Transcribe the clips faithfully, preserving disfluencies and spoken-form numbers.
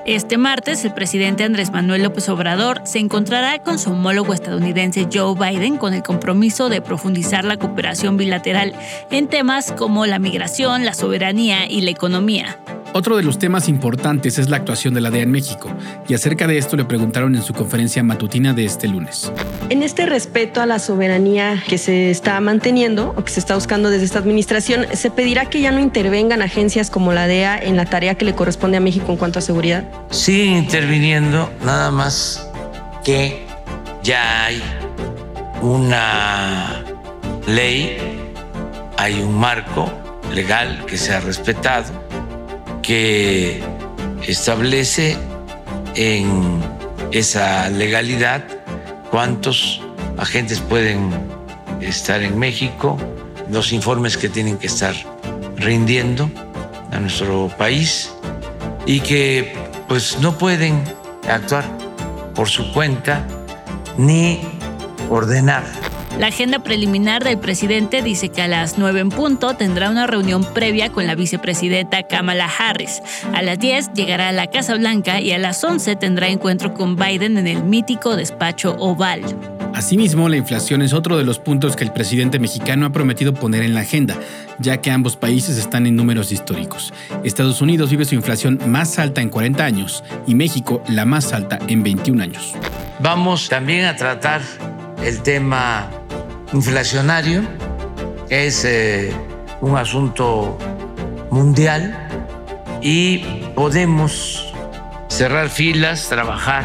Este martes, el presidente Andrés Manuel López Obrador se encontrará con su homólogo estadounidense Joe Biden con el compromiso de profundizar la cooperación bilateral en temas como la migración, la soberanía y la economía. Otro de los temas importantes es la actuación de la D E A en México, y acerca de esto le preguntaron en su conferencia matutina de este lunes. En este respeto a la soberanía que se está manteniendo o que se está buscando desde esta administración, ¿se pedirá que ya no intervengan agencias como la D E A en la tarea que le corresponde a México en cuanto a seguridad? Siguen interviniendo, nada más que ya hay una ley, hay un marco legal que se ha respetado, que establece en esa legalidad cuántos agentes pueden estar en México, los informes que tienen que estar rindiendo a nuestro país y que pues no pueden actuar por su cuenta ni ordenar. La agenda preliminar del presidente dice que a las nueve en punto tendrá una reunión previa con la vicepresidenta Kamala Harris. A las diez llegará a la Casa Blanca y a las once tendrá encuentro con Biden en el mítico despacho Oval. Asimismo, la inflación es otro de los puntos que el presidente mexicano ha prometido poner en la agenda, ya que ambos países están en números históricos. Estados Unidos vive su inflación más alta en cuarenta años y México la más alta en veintiún años. Vamos también a tratar el tema inflacionario, es eh, un asunto mundial y podemos cerrar filas, trabajar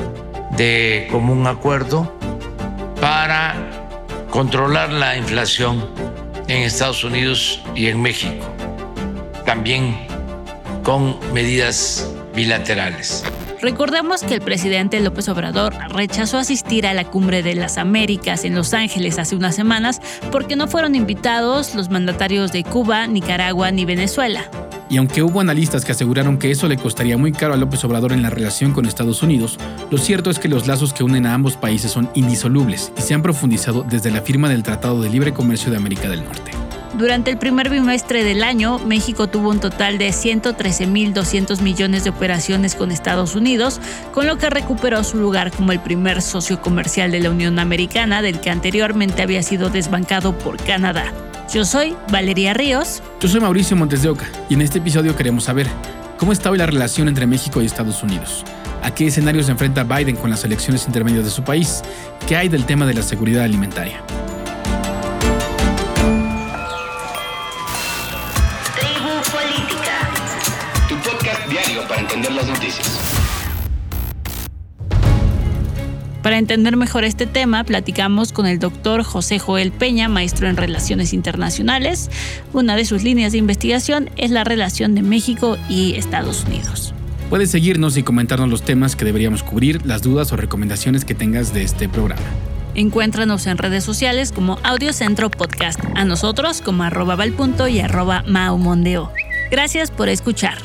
de común acuerdo para controlar la inflación en Estados Unidos y en México, también con medidas bilaterales. Recordemos que el presidente López Obrador rechazó asistir a la Cumbre de las Américas en Los Ángeles hace unas semanas porque no fueron invitados los mandatarios de Cuba, Nicaragua ni Venezuela. Y aunque hubo analistas que aseguraron que eso le costaría muy caro a López Obrador en la relación con Estados Unidos, lo cierto es que los lazos que unen a ambos países son indisolubles y se han profundizado desde la firma del Tratado de Libre Comercio de América del Norte. Durante el primer bimestre del año, México tuvo un total de ciento trece mil doscientos millones de operaciones con Estados Unidos, con lo que recuperó su lugar como el primer socio comercial de la Unión Americana, del que anteriormente había sido desbancado por Canadá. Yo soy Valeria Ríos. Yo soy Mauricio Montes de Oca, y en este episodio queremos saber cómo está hoy la relación entre México y Estados Unidos. ¿A qué escenarios se enfrenta Biden con las elecciones intermedias de su país? ¿Qué hay del tema de la seguridad alimentaria? Para entender las noticias. Para entender mejor este tema, platicamos con el doctor José Joel Peña, maestro en Relaciones Internacionales. Una de sus líneas de investigación es la relación de México y Estados Unidos. Puedes seguirnos y comentarnos los temas que deberíamos cubrir, las dudas o recomendaciones que tengas de este programa. Encuéntranos en redes sociales como Audiocentro Podcast, a nosotros como arroba valpunto y arroba maumondeo. Gracias por escuchar.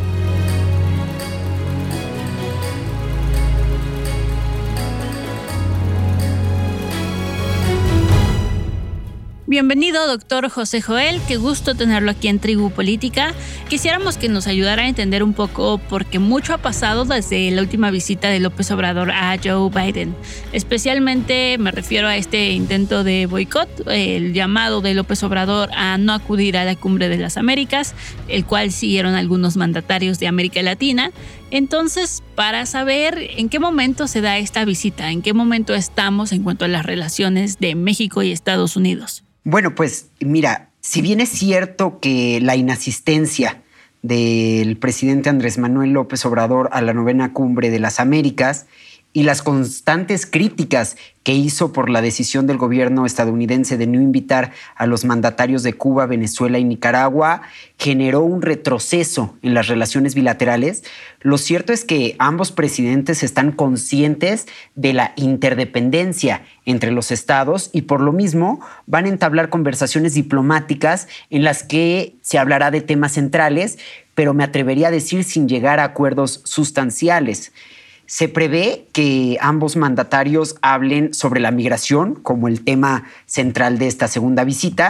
Bienvenido, doctor José Joel. Qué gusto tenerlo aquí en Tribu Política. Quisiéramos que nos ayudara a entender un poco, porque mucho ha pasado desde la última visita de López Obrador a Joe Biden. Especialmente me refiero a este intento de boicot, el llamado de López Obrador a no acudir a la Cumbre de las Américas, el cual siguieron algunos mandatarios de América Latina. Entonces, para saber en qué momento se da esta visita, en qué momento estamos en cuanto a las relaciones de México y Estados Unidos. Bueno, pues mira, si bien es cierto que la inasistencia del presidente Andrés Manuel López Obrador a la novena Cumbre de las Américas y las constantes críticas que hizo por la decisión del gobierno estadounidense de no invitar a los mandatarios de Cuba, Venezuela y Nicaragua generó un retroceso en las relaciones bilaterales, lo cierto es que ambos presidentes están conscientes de la interdependencia entre los estados y por lo mismo van a entablar conversaciones diplomáticas en las que se hablará de temas centrales, pero me atrevería a decir sin llegar a acuerdos sustanciales. Se prevé que ambos mandatarios hablen sobre la migración como el tema central de esta segunda visita,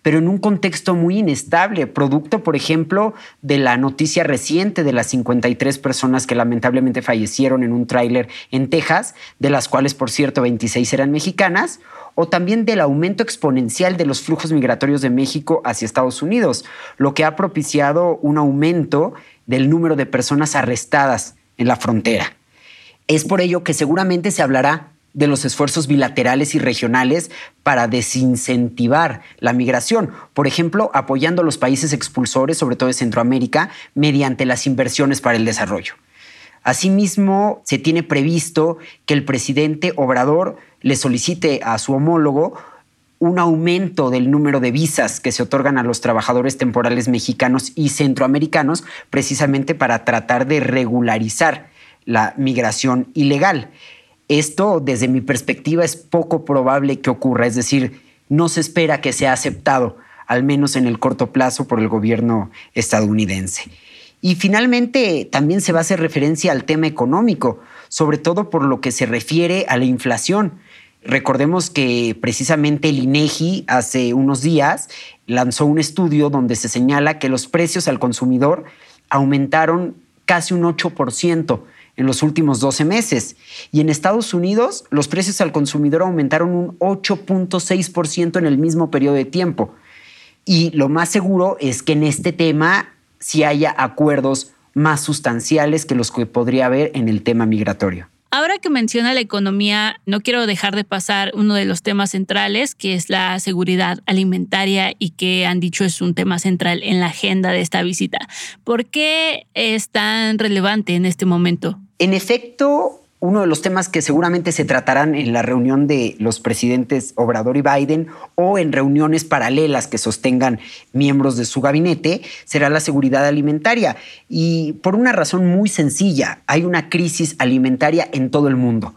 pero en un contexto muy inestable, producto, por ejemplo, de la noticia reciente de las cincuenta y tres personas que lamentablemente fallecieron en un tráiler en Texas, de las cuales, por cierto, veintiséis eran mexicanas, o también del aumento exponencial de los flujos migratorios de México hacia Estados Unidos, lo que ha propiciado un aumento del número de personas arrestadas en la frontera. Es por ello que seguramente se hablará de los esfuerzos bilaterales y regionales para desincentivar la migración, por ejemplo, apoyando a los países expulsores, sobre todo de Centroamérica, mediante las inversiones para el desarrollo. Asimismo, se tiene previsto que el presidente Obrador le solicite a su homólogo un aumento del número de visas que se otorgan a los trabajadores temporales mexicanos y centroamericanos, precisamente para tratar de regularizar la migración ilegal. Esto, desde mi perspectiva, es poco probable que ocurra, es decir, no se espera que sea aceptado, al menos en el corto plazo, por el gobierno estadounidense. Y finalmente, también se va a hacer referencia al tema económico, sobre todo por lo que se refiere a la inflación. Recordemos que precisamente el INEGI hace unos días lanzó un estudio donde se señala que los precios al consumidor aumentaron casi un ocho por ciento en los últimos doce meses. Y en Estados Unidos, los precios al consumidor aumentaron un ocho punto seis por ciento en el mismo periodo de tiempo. Y lo más seguro es que en este tema sí haya acuerdos más sustanciales que los que podría haber en el tema migratorio. Ahora que menciona la economía, no quiero dejar de pasar uno de los temas centrales, que es la seguridad alimentaria y que han dicho es un tema central en la agenda de esta visita. ¿Por qué es tan relevante en este momento? En efecto, uno de los temas que seguramente se tratarán en la reunión de los presidentes Obrador y Biden o en reuniones paralelas que sostengan miembros de su gabinete será la seguridad alimentaria. Y por una razón muy sencilla, hay una crisis alimentaria en todo el mundo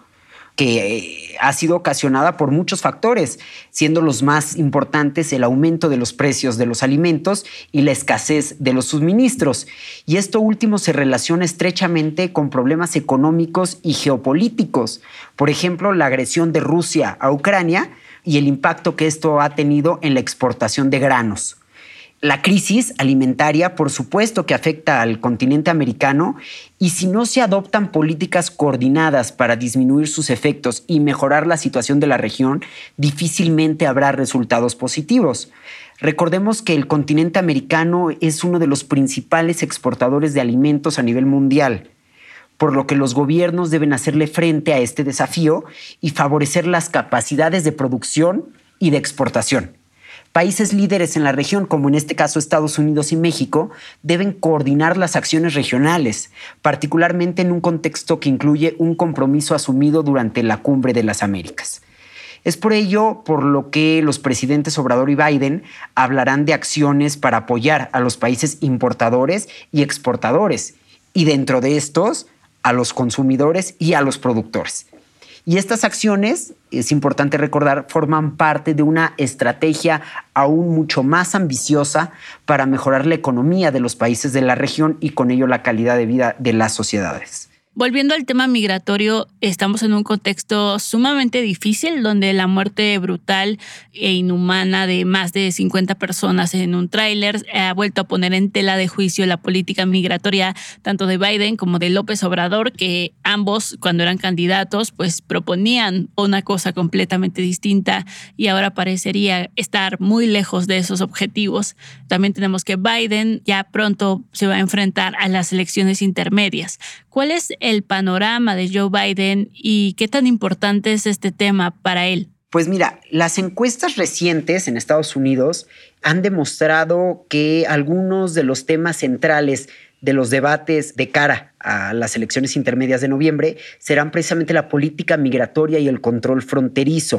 que ha sido ocasionada por muchos factores, siendo los más importantes el aumento de los precios de los alimentos y la escasez de los suministros. Y esto último se relaciona estrechamente con problemas económicos y geopolíticos. Por ejemplo, la agresión de Rusia a Ucrania y el impacto que esto ha tenido en la exportación de granos. La crisis alimentaria, por supuesto, que afecta al continente americano, y si no se adoptan políticas coordinadas para disminuir sus efectos y mejorar la situación de la región, difícilmente habrá resultados positivos. Recordemos que el continente americano es uno de los principales exportadores de alimentos a nivel mundial, por lo que los gobiernos deben hacerle frente a este desafío y favorecer las capacidades de producción y de exportación. Países líderes en la región, como en este caso Estados Unidos y México, deben coordinar las acciones regionales, particularmente en un contexto que incluye un compromiso asumido durante la Cumbre de las Américas. Es por ello por lo que los presidentes Obrador y Biden hablarán de acciones para apoyar a los países importadores y exportadores, y dentro de estos, a los consumidores y a los productores. Y estas acciones, es importante recordar, forman parte de una estrategia aún mucho más ambiciosa para mejorar la economía de los países de la región y con ello la calidad de vida de las sociedades. Volviendo al tema migratorio, estamos en un contexto sumamente difícil donde la muerte brutal e inhumana de más de cincuenta personas en un tráiler ha vuelto a poner en tela de juicio la política migratoria tanto de Biden como de López Obrador, que ambos, cuando eran candidatos, pues proponían una cosa completamente distinta y ahora parecería estar muy lejos de esos objetivos. También tenemos que Biden ya pronto se va a enfrentar a las elecciones intermedias. ¿Cuál es el panorama de Joe Biden y qué tan importante es este tema para él? Pues mira, las encuestas recientes en Estados Unidos han demostrado que algunos de los temas centrales de los debates de cara a las elecciones intermedias de noviembre serán precisamente la política migratoria y el control fronterizo.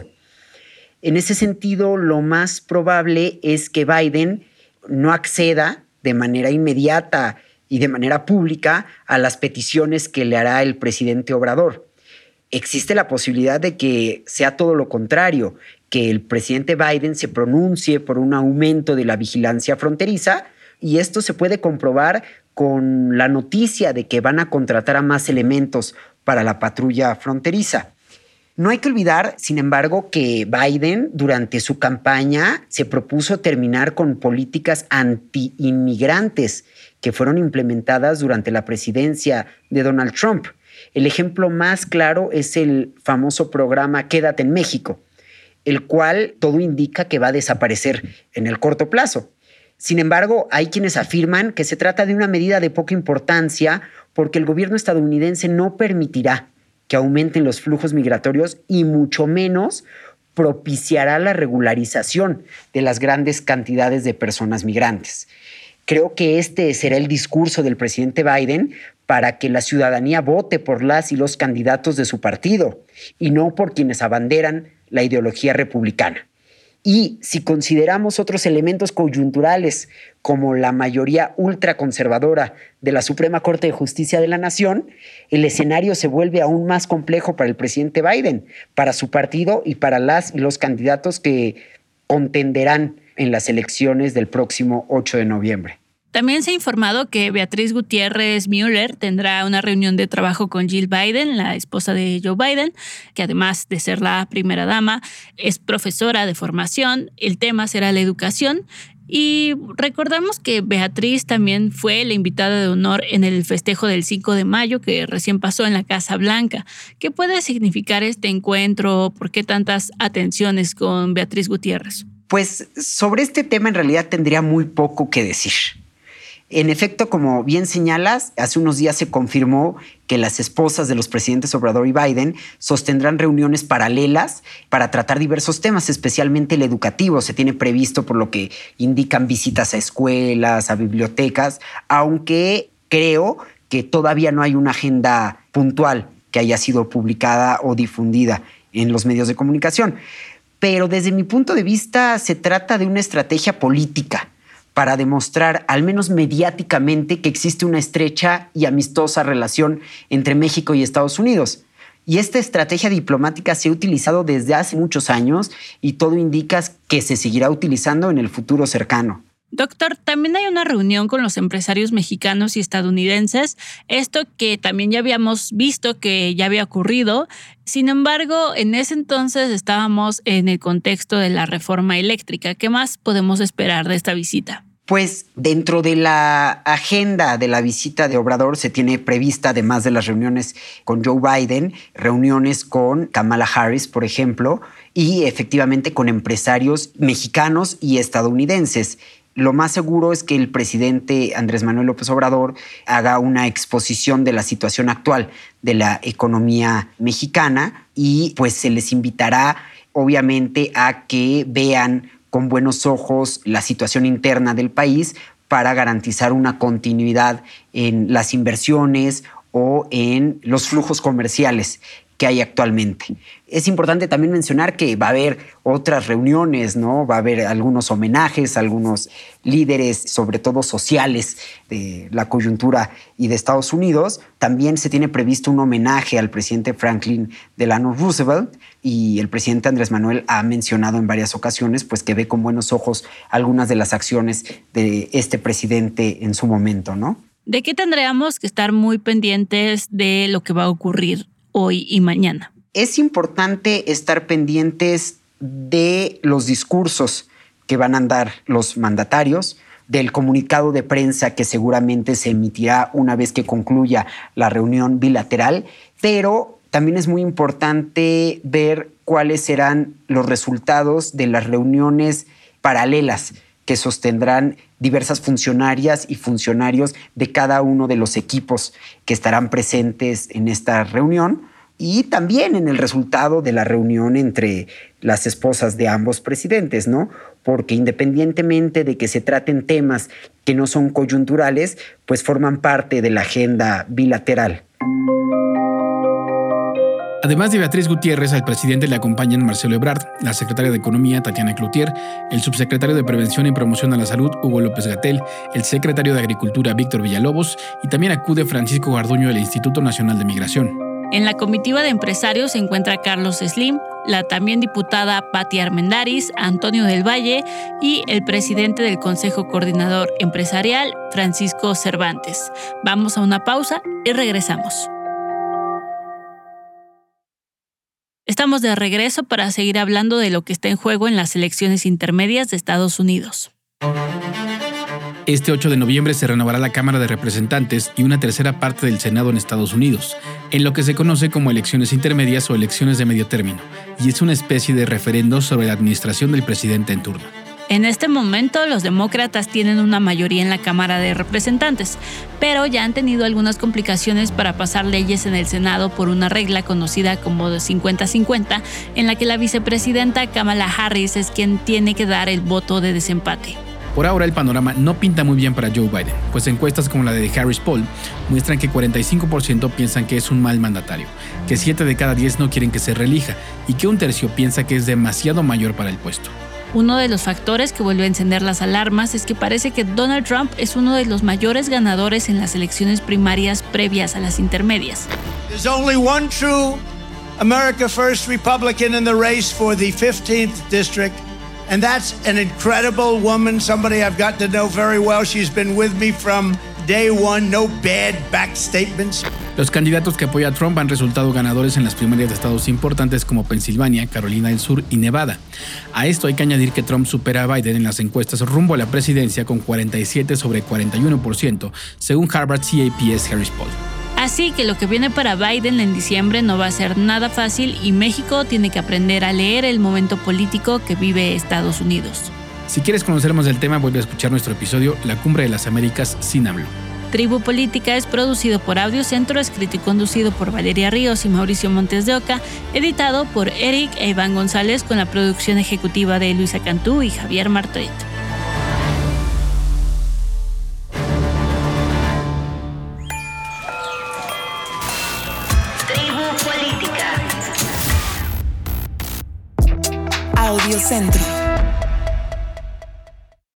En ese sentido, lo más probable es que Biden no acceda de manera inmediata y de manera pública a las peticiones que le hará el presidente Obrador. Existe la posibilidad de que sea todo lo contrario, que el presidente Biden se pronuncie por un aumento de la vigilancia fronteriza, y esto se puede comprobar con la noticia de que van a contratar a más elementos para la patrulla fronteriza. No hay que olvidar, sin embargo, que Biden durante su campaña se propuso terminar con políticas anti-inmigrantes que fueron implementadas durante la presidencia de Donald Trump. El ejemplo más claro es el famoso programa Quédate en México, el cual todo indica que va a desaparecer en el corto plazo. Sin embargo, hay quienes afirman que se trata de una medida de poca importancia porque el gobierno estadounidense no permitirá que aumenten los flujos migratorios y mucho menos propiciará la regularización de las grandes cantidades de personas migrantes. Creo que este será el discurso del presidente Biden para que la ciudadanía vote por las y los candidatos de su partido y no por quienes abanderan la ideología republicana. Y si consideramos otros elementos coyunturales como la mayoría ultraconservadora de la Suprema Corte de Justicia de la Nación, el escenario se vuelve aún más complejo para el presidente Biden, para su partido y para las y los candidatos que contenderán en las elecciones del próximo ocho de noviembre. También se ha informado que Beatriz Gutiérrez Müller tendrá una reunión de trabajo con Jill Biden, la esposa de Joe Biden, que además de ser la primera dama, es profesora de formación. El tema será la educación. Y recordamos que Beatriz también fue la invitada de honor en el festejo del cinco de mayo que recién pasó en la Casa Blanca. ¿Qué puede significar este encuentro? ¿Por qué tantas atenciones con Beatriz Gutiérrez? Pues sobre este tema en realidad tendría muy poco que decir. En efecto, como bien señalas, hace unos días se confirmó que las esposas de los presidentes Obrador y Biden sostendrán reuniones paralelas para tratar diversos temas, especialmente el educativo. Se tiene previsto, por lo que indican, visitas a escuelas, a bibliotecas, aunque creo que todavía no hay una agenda puntual que haya sido publicada o difundida en los medios de comunicación. Pero desde mi punto de vista se trata de una estrategia política para demostrar, al menos mediáticamente, que existe una estrecha y amistosa relación entre México y Estados Unidos. Y esta estrategia diplomática se ha utilizado desde hace muchos años y todo indica que se seguirá utilizando en el futuro cercano. Doctor, también hay una reunión con los empresarios mexicanos y estadounidenses, esto que también ya habíamos visto que ya había ocurrido. Sin embargo, en ese entonces estábamos en el contexto de la reforma eléctrica. ¿Qué más podemos esperar de esta visita? Pues dentro de la agenda de la visita de Obrador se tiene prevista, además de las reuniones con Joe Biden, reuniones con Kamala Harris, por ejemplo, y efectivamente con empresarios mexicanos y estadounidenses. Lo más seguro es que el presidente Andrés Manuel López Obrador haga una exposición de la situación actual de la economía mexicana y pues se les invitará obviamente a que vean con buenos ojos la situación interna del país para garantizar una continuidad en las inversiones o en los flujos comerciales que hay actualmente. Es importante también mencionar que va a haber otras reuniones, ¿no? Va a haber algunos homenajes, algunos líderes, sobre todo sociales, de la coyuntura y de Estados Unidos. También se tiene previsto un homenaje al presidente Franklin Delano Roosevelt y el presidente Andrés Manuel ha mencionado en varias ocasiones pues, que ve con buenos ojos algunas de las acciones de este presidente en su momento, ¿no? ¿De qué tendríamos que estar muy pendientes de lo que va a ocurrir hoy y mañana? Es importante estar pendientes de los discursos que van a dar los mandatarios, del comunicado de prensa que seguramente se emitirá una vez que concluya la reunión bilateral, pero también es muy importante ver cuáles serán los resultados de las reuniones paralelas que sostendrán diversas funcionarias y funcionarios de cada uno de los equipos que estarán presentes en esta reunión y también en el resultado de la reunión entre las esposas de ambos presidentes, ¿no? Porque independientemente de que se traten temas que no son coyunturales, pues forman parte de la agenda bilateral. Además de Beatriz Gutiérrez, al presidente le acompañan Marcelo Ebrard, la secretaria de Economía, Tatiana Cloutier, el subsecretario de Prevención y Promoción a la Salud, Hugo López-Gatell, el secretario de Agricultura, Víctor Villalobos, y también acude Francisco Garduño del Instituto Nacional de Migración. En la comitiva de empresarios se encuentra Carlos Slim, la también diputada Patti Armendáriz, Antonio del Valle y el presidente del Consejo Coordinador Empresarial, Francisco Cervantes. Vamos a una pausa y regresamos. Estamos de regreso para seguir hablando de lo que está en juego en las elecciones intermedias de Estados Unidos. Este ocho de noviembre se renovará la Cámara de Representantes y una tercera parte del Senado en Estados Unidos, en lo que se conoce como elecciones intermedias o elecciones de medio término, y es una especie de referendo sobre la administración del presidente en turno. En este momento, los demócratas tienen una mayoría en la Cámara de Representantes, pero ya han tenido algunas complicaciones para pasar leyes en el Senado por una regla conocida como de cincuenta cincuenta, en la que la vicepresidenta Kamala Harris es quien tiene que dar el voto de desempate. Por ahora el panorama no pinta muy bien para Joe Biden, pues encuestas como la de Harris Poll muestran que cuarenta y cinco por ciento piensan que es un mal mandatario, que siete de cada diez no quieren que se reelija y que un tercio piensa que es demasiado mayor para el puesto. Uno de los factores que vuelve a encender las alarmas es que parece que Donald Trump es uno de los mayores ganadores en las elecciones primarias previas a las intermedias. There's only one true America First Republican in the race for the fifteenth district. And that's an incredible woman, somebody I've got to know very well. She's been with me from day one, no bad back statements. Los candidatos que apoyan a Trump han resultado ganadores en las primarias de estados importantes como Pensilvania, Carolina del Sur y Nevada. A esto hay que añadir que Trump supera a Biden en las encuestas rumbo a la presidencia con cuarenta y siete sobre cuarenta y uno por ciento, según Harvard C A P S Harris Poll. Así que lo que viene para Biden en diciembre no va a ser nada fácil y México tiene que aprender a leer el momento político que vive Estados Unidos. Si quieres conocer más del tema, vuelve a escuchar nuestro episodio La Cumbre de las Américas sin AMLO. Tribu Política es producido por Audio Centro, escrito y conducido por Valeria Ríos y Mauricio Montes de Oca, editado por Eric e Iván González con la producción ejecutiva de Luisa Cantú y Javier Martret. Audio Centro.